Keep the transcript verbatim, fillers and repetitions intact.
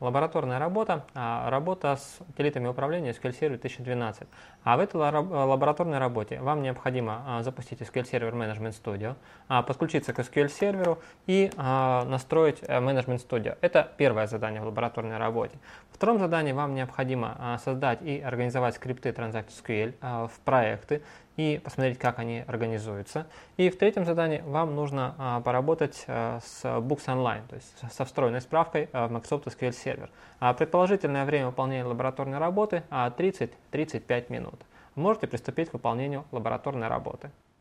лабораторная работа, а, работа с утилитами управления эс ку эль Server две тысячи двенадцать. А в этой лабораторной работе вам необходимо а, запустить эс ку эль Server Management Studio, а, подключиться к эс ку эль Server и а, настроить а, Management Studio. Это первое задание в лабораторной работе. В втором задании вам необходимо а, создать и организовать скрипты Transact.sql а, в проекты и посмотреть, как они организуются. И в третьем задании вам нужно а, поработать а, с Books Online, то есть со встроенной справкой а, в Microsoft эс ку эль Server. А предположительное время выполнения лабораторной работы а, тридцать — тридцать пять минут. Можете приступить к выполнению лабораторной работы.